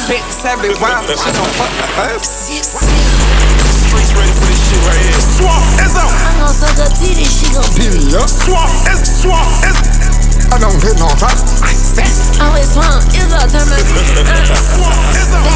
Big savage, wild. She gon' fuck my ass. Streets ready for this shit right here. Swap is up. I'm gon' suck her titty, she gon' Pity up. Swap is. I don't hit no top. always swamp, is a turn my Swap is up.